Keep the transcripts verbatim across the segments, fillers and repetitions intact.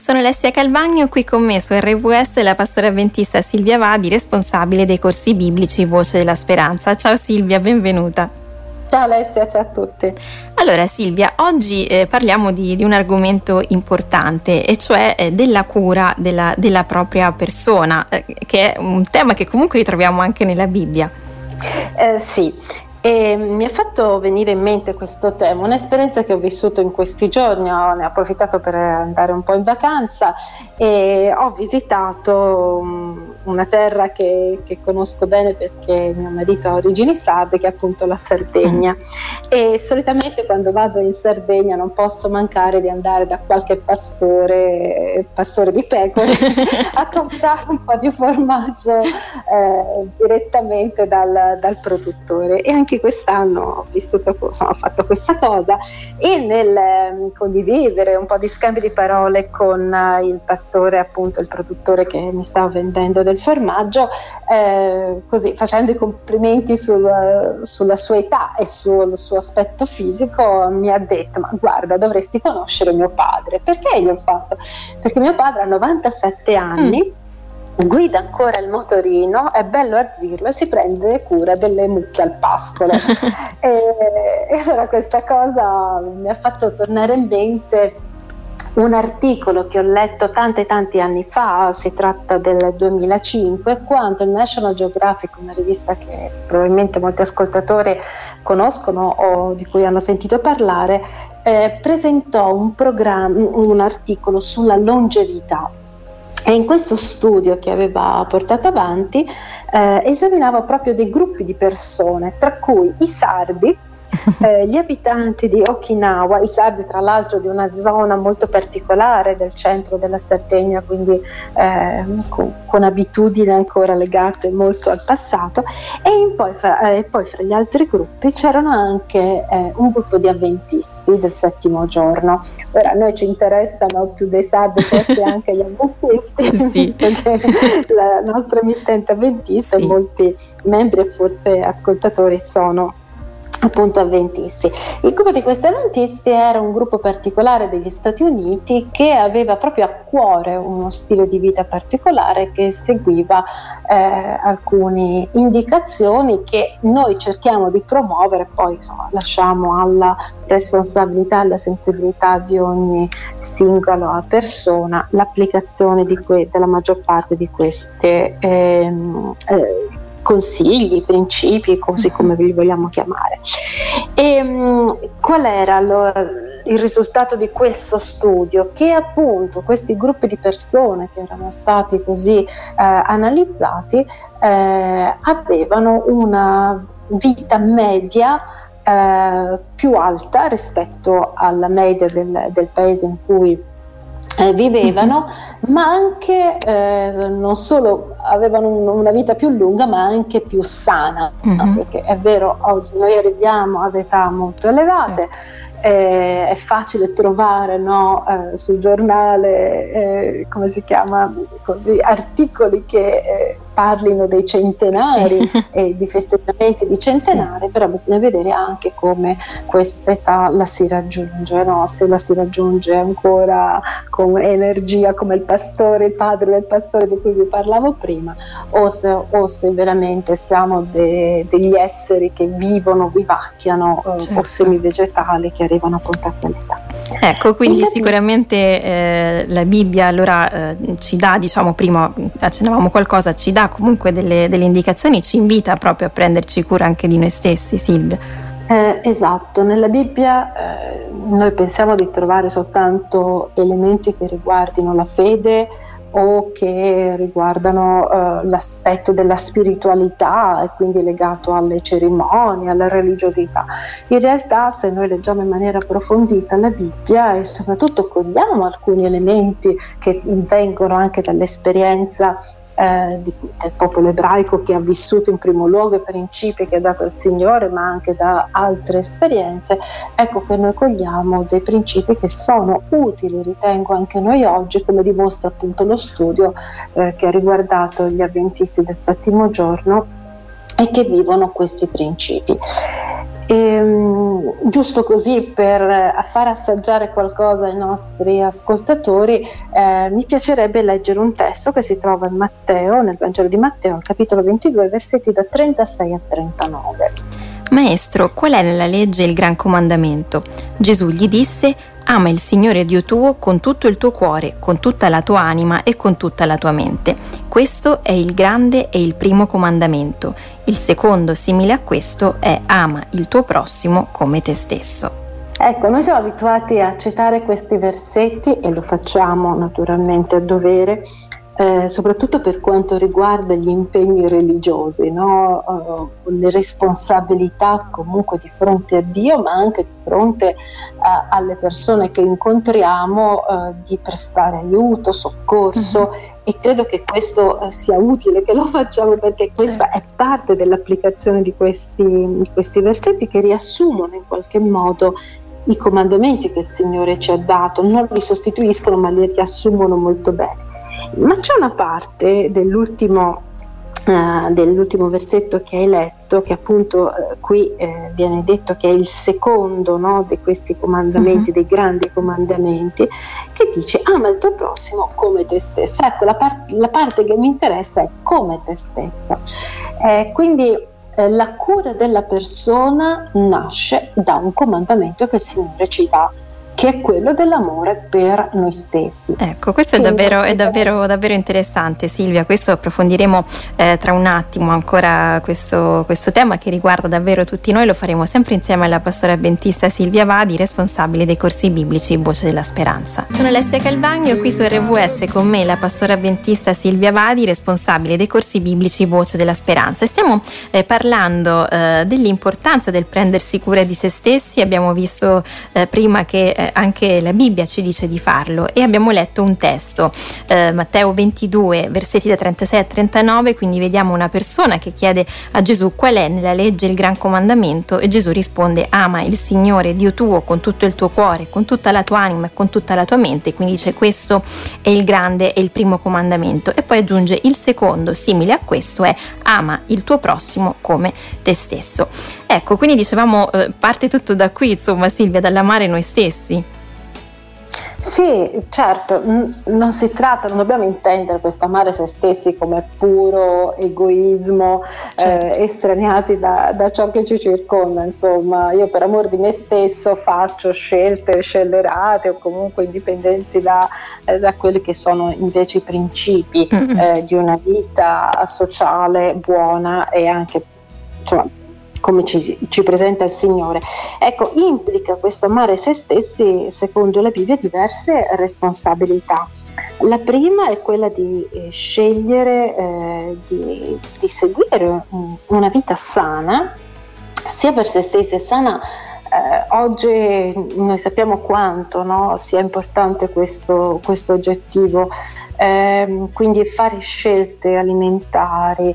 Sono Alessia Calvagno, qui con me su R V S la pastora avventista Silvia Vadi, responsabile dei corsi biblici Voce della Speranza. Ciao Silvia, benvenuta. Ciao Alessia, ciao a tutti. Allora Silvia, oggi eh, parliamo di, di un argomento importante, e cioè eh, della cura della, della propria persona, eh, che è un tema che comunque ritroviamo anche nella Bibbia. Eh, sì. E mi ha fatto venire in mente questo tema, un'esperienza che ho vissuto in questi giorni. Ho, ne ho approfittato per andare un po' in vacanza e ho visitato um, una terra che, che conosco bene perché mio marito ha origini sarde, che è appunto la Sardegna. Mm. E solitamente quando vado in Sardegna non posso mancare di andare da qualche pastore, pastore di pecore, a comprare un po' di formaggio eh, direttamente dal, dal produttore. E anche quest'anno ho vissuto, insomma, ho fatto questa cosa, e nel eh, condividere un po' di scambi di parole con eh, il pastore, appunto il produttore che mi stava vendendo del formaggio, eh, così facendo i complimenti sul, sulla sua età e sul suo aspetto fisico, mi ha detto: ma guarda, dovresti conoscere mio padre. Perché gli ho fatto? Perché mio padre ha novantasette anni, mm. guida ancora il motorino, è bello azzurro e si prende cura delle mucche al pascolo. e, e allora questa cosa mi ha fatto tornare in mente un articolo che ho letto tanti tanti anni fa. Si tratta del duemilacinque, quando il National Geographic, una rivista che probabilmente molti ascoltatori conoscono o di cui hanno sentito parlare, eh, presentò un programma, un articolo sulla longevità. E in questo studio che aveva portato avanti eh, esaminava proprio dei gruppi di persone, tra cui i sardi, eh, gli abitanti di Okinawa, i sardi tra l'altro di una zona molto particolare del centro della Sardegna, quindi eh, con, con abitudini ancora legate molto al passato, e in poi, fra, eh, poi fra gli altri gruppi c'erano anche eh, un gruppo di avventisti del settimo giorno. Ora, a noi ci interessano più dei sardi forse anche gli avventisti, sì. Perché la nostra emittente avventista, sì. E molti membri e forse ascoltatori sono appunto avventisti. Il gruppo di questi avventisti era un gruppo particolare degli Stati Uniti che aveva proprio a cuore uno stile di vita particolare, che seguiva eh, alcune indicazioni che noi cerchiamo di promuovere, poi insomma lasciamo alla responsabilità e alla sensibilità di ogni singola persona l'applicazione di que- della maggior parte di queste ehm, eh, consigli, principi, così come vi vogliamo chiamare. E um, qual era allora il risultato di questo studio? Che appunto questi gruppi di persone che erano stati così eh, analizzati eh, avevano una vita media eh, più alta rispetto alla media del, del paese in cui Eh, vivevano, mm-hmm. ma anche eh, non solo avevano un, una vita più lunga, ma anche più sana, mm-hmm. no? Perché è vero, oggi noi arriviamo ad età molto elevate, certo. eh, è facile trovare, no, eh, sul giornale eh, come si chiama, così, articoli che eh, parlino dei centenari, sì. E di festeggiamenti di centenari, sì. Però bisogna vedere anche come questa età la si raggiunge, no? Se la si raggiunge ancora con energia come il pastore, il padre del pastore di cui vi parlavo prima, o se, o se veramente siamo de, degli esseri che vivono, vivacchiano, certo. O semivegetali che arrivano appunto a quell'età. Ecco, quindi sicuramente eh, la Bibbia allora eh, ci dà, diciamo, prima accennavamo qualcosa, ci dà comunque delle, delle indicazioni, ci invita proprio a prenderci cura anche di noi stessi, Silvia. Eh, esatto, nella Bibbia eh, noi pensiamo di trovare soltanto elementi che riguardino la fede o che riguardano eh, l'aspetto della spiritualità e quindi legato alle cerimonie, alla religiosità. In realtà, se noi leggiamo in maniera approfondita la Bibbia e soprattutto cogliamo alcuni elementi che vengono anche dall'esperienza Eh, di, del popolo ebraico, che ha vissuto in primo luogo i principi che ha dato il Signore, ma anche da altre esperienze, ecco che noi cogliamo dei principi che sono utili, ritengo, anche noi oggi, come dimostra appunto lo studio eh, che ha riguardato gli avventisti del settimo giorno e che vivono questi principi. E, giusto così per far assaggiare qualcosa ai nostri ascoltatori, eh, mi piacerebbe leggere un testo che si trova in Matteo, nel Vangelo di Matteo, al capitolo ventidue, versetti da trentasei a trentanove. Maestro, qual è nella legge il gran comandamento? Gesù gli disse: ama il Signore Dio tuo con tutto il tuo cuore, con tutta la tua anima e con tutta la tua mente. Questo è il grande e il primo comandamento. Il secondo, simile a questo, è ama il tuo prossimo come te stesso. Ecco, noi siamo abituati a citare questi versetti e lo facciamo naturalmente a dovere, Eh, soprattutto per quanto riguarda gli impegni religiosi, no? uh, le responsabilità comunque di fronte a Dio, ma anche di fronte uh, alle persone che incontriamo, uh, di prestare aiuto, soccorso, mm-hmm. e credo che questo uh, sia utile che lo facciamo, perché questa certo. è parte dell'applicazione di questi, di questi versetti, che riassumono in qualche modo i comandamenti che il Signore ci ha dato, non li sostituiscono ma li riassumono molto bene. Ma c'è una parte dell'ultimo, uh, dell'ultimo versetto che hai letto, che appunto uh, qui eh, viene detto che è il secondo, no, di questi comandamenti, mm-hmm. dei grandi comandamenti, che dice: ama il tuo prossimo come te stesso. Ecco, la, par- la parte che mi interessa è come te stessa. Eh, quindi eh, la cura della persona nasce da un comandamento che il Signore ci dà, che è quello dell'amore per noi stessi. Ecco, questo è davvero, è davvero, davvero interessante, Silvia. Questo approfondiremo eh, tra un attimo ancora questo, questo tema che riguarda davvero tutti noi. Lo faremo sempre insieme alla pastora avventista Silvia Vadi, responsabile dei corsi biblici Voce della Speranza. Sono Alessia Calvagno, qui su R V S con me la pastora avventista Silvia Vadi, responsabile dei corsi biblici Voce della Speranza. E stiamo eh, parlando eh, dell'importanza del prendersi cura di se stessi. Abbiamo visto eh, prima che eh, anche la Bibbia ci dice di farlo, e abbiamo letto un testo, eh, Matteo ventidue, versetti da trentasei a trentanove, quindi vediamo una persona che chiede a Gesù qual è nella legge il gran comandamento, e Gesù risponde: ama il Signore Dio tuo con tutto il tuo cuore, con tutta la tua anima e con tutta la tua mente. Quindi dice: questo è il grande e il primo comandamento, e poi aggiunge: il secondo, simile a questo, è ama il tuo prossimo come te stesso. Ecco, quindi dicevamo eh, parte tutto da qui, insomma, Silvia, dall'amare noi stessi. Sì, certo, non si tratta, non dobbiamo intendere questo amare se stessi come puro egoismo, certo. eh, estraniati da, da ciò che ci circonda. Insomma, io per amor di me stesso faccio scelte scellerate o comunque indipendenti da, eh, da quelli che sono invece i principi mm-hmm. eh, di una vita sociale buona e anche, insomma, come ci, ci presenta il Signore. Ecco, implica questo amare se stessi, secondo la Bibbia, diverse responsabilità. La prima è quella di eh, scegliere eh, di, di seguire una vita sana, sia per se stessi. Sana, eh, oggi noi sappiamo quanto, no, sia importante questo, questo oggettivo. Eh, quindi fare scelte alimentari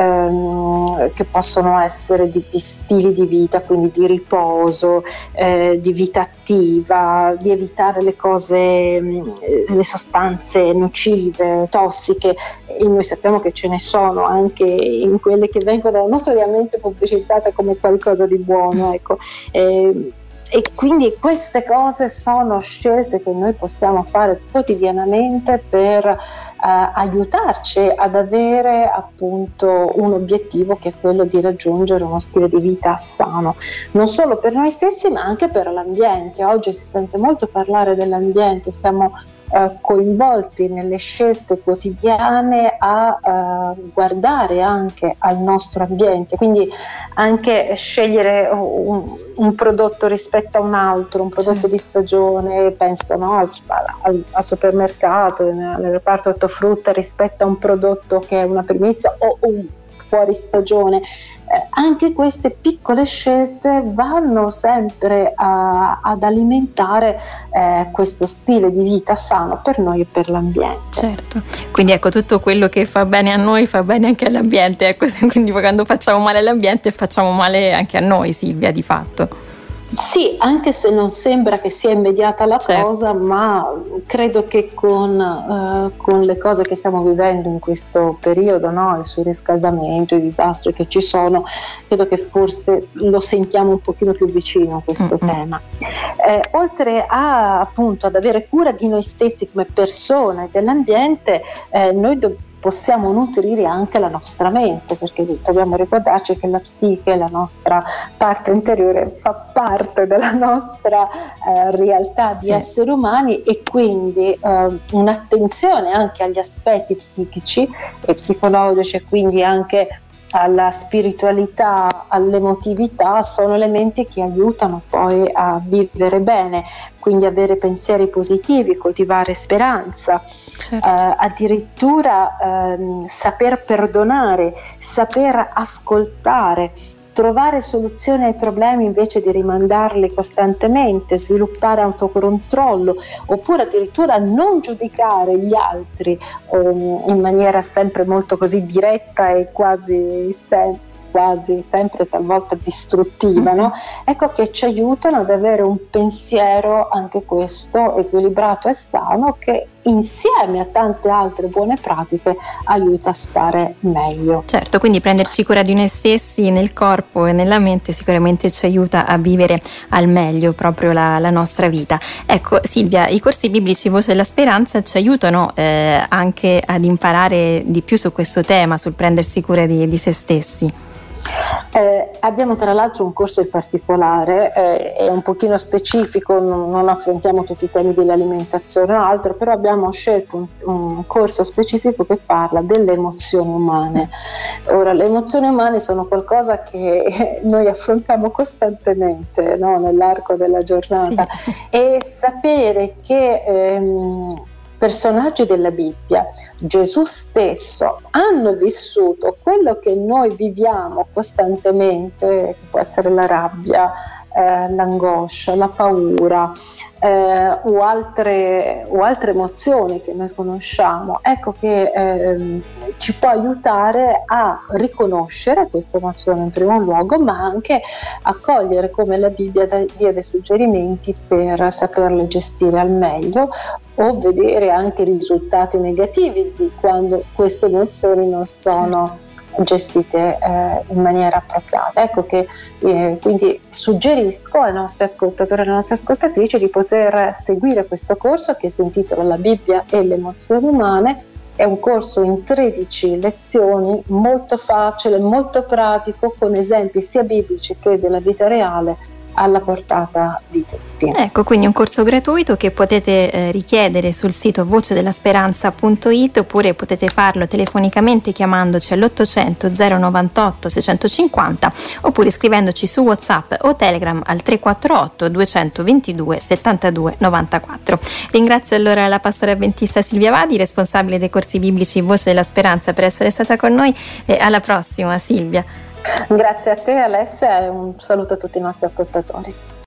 ehm, che possono essere di, di stili di vita, quindi di riposo, eh, di vita attiva, di evitare le cose, le sostanze nocive, tossiche, e noi sappiamo che ce ne sono anche in quelle che vengono notoriamente pubblicizzate come qualcosa di buono, ecco. Eh, E quindi queste cose sono scelte che noi possiamo fare quotidianamente per eh, aiutarci ad avere appunto un obiettivo, che è quello di raggiungere uno stile di vita sano, non solo per noi stessi ma anche per l'ambiente. Oggi si sente molto parlare dell'ambiente, stiamo eh, coinvolti nelle scelte quotidiane a eh, guardare anche al nostro ambiente, quindi anche scegliere un, un prodotto rispetto a un altro, un prodotto sì. di stagione, penso, no, al, al, al supermercato, nel reparto ortofrutta, rispetto a un prodotto che è una primizia o un fuori stagione. Eh, anche queste piccole scelte vanno sempre a, ad alimentare eh, questo stile di vita sano per noi e per l'ambiente. Certo, quindi ecco, tutto quello che fa bene a noi fa bene anche all'ambiente, ecco, quindi quando facciamo male all'ambiente facciamo male anche a noi, Silvia, di fatto. Sì, anche se non sembra che sia immediata la certo. cosa, ma credo che con, uh, con le cose che stiamo vivendo in questo periodo, no? Il surriscaldamento, i disastri che ci sono, credo che forse lo sentiamo un pochino più vicino questo mm-hmm. tema. Eh, oltre a, appunto, ad avere cura di noi stessi come persone e dell'ambiente, eh, noi dobbiamo possiamo nutrire anche la nostra mente, perché dobbiamo ricordarci che la psiche, la nostra parte interiore, fa parte della nostra eh, realtà di sì. esseri umani, e quindi eh, un'attenzione anche agli aspetti psichici e psicologici, e quindi anche alla spiritualità, all'emotività, sono elementi che aiutano poi a vivere bene, quindi avere pensieri positivi, coltivare speranza, certo. eh, addirittura ehm, saper perdonare, saper ascoltare, trovare soluzioni ai problemi invece di rimandarli costantemente, sviluppare autocontrollo, oppure addirittura non giudicare gli altri um, in maniera sempre molto così diretta e quasi sempre quasi sempre talvolta distruttiva, no? Ecco che ci aiutano ad avere un pensiero, anche questo, equilibrato e sano, che insieme a tante altre buone pratiche aiuta a stare meglio. Certo, quindi prenderci cura di noi stessi nel corpo e nella mente sicuramente ci aiuta a vivere al meglio proprio la, la nostra vita. Ecco Silvia, i corsi biblici Voce della Speranza ci aiutano eh, anche ad imparare di più su questo tema, sul prendersi cura di, di se stessi. Eh, abbiamo tra l'altro un corso in particolare, eh, è un pochino specifico, non, non affrontiamo tutti i temi dell'alimentazione o altro, però abbiamo scelto un, un corso specifico che parla delle emozioni umane. Ora, le emozioni umane sono qualcosa che noi affrontiamo costantemente, no? Nell'arco della giornata, sì. E sapere che ehm, personaggi della Bibbia, Gesù stesso, hanno vissuto quello che noi viviamo costantemente, che può essere la rabbia, eh, l'angoscia, la paura, eh, o, altre, o altre emozioni che noi conosciamo. Ecco che eh, ci può aiutare a riconoscere queste emozioni in primo luogo, ma anche a cogliere come la Bibbia dia dei suggerimenti per saperle gestire al meglio, o vedere anche i risultati negativi di quando queste emozioni non sono certo. gestite eh, in maniera appropriata. Ecco che eh, quindi suggerisco ai nostri ascoltatori e alle nostre ascoltatrici di poter seguire questo corso, che si intitola La Bibbia e le emozioni umane. È un corso in tredici lezioni, molto facile, molto pratico, con esempi sia biblici che della vita reale alla portata di tutti. Ecco, quindi un corso gratuito che potete eh, richiedere sul sito voce della speranza punto it, oppure potete farlo telefonicamente chiamandoci all'ottocento zero novantotto seicentocinquanta, oppure scrivendoci su WhatsApp o Telegram al tre quattro otto duecentoventidue settantadue novantaquattro. Ringrazio allora la pastora avventista Silvia Vadi, responsabile dei corsi biblici Voce della Speranza, per essere stata con noi, e alla prossima Silvia. Grazie a te Alessia, e un saluto a tutti i nostri ascoltatori.